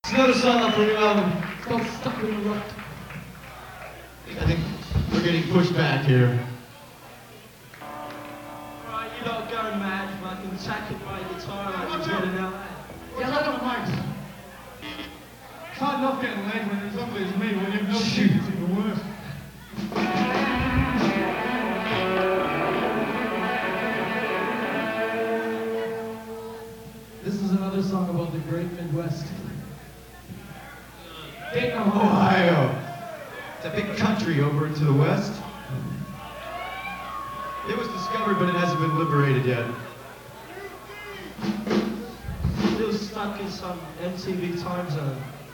It's another song off the new album. It's called Stuck in the Rut. I think we're getting pushed back here. Right, you lot are going mad, fucking attacking my guitar like you did in LA. Yeah, let on the mics. It's hard enough getting laid when there's somebody as me, when you've no shit, it's even worse. This is another song about the great Midwest. Dayton, Ohio. It's a big country over to the west. It was discovered, but it hasn't been liberated yet. Still stuck in some MTV time zone.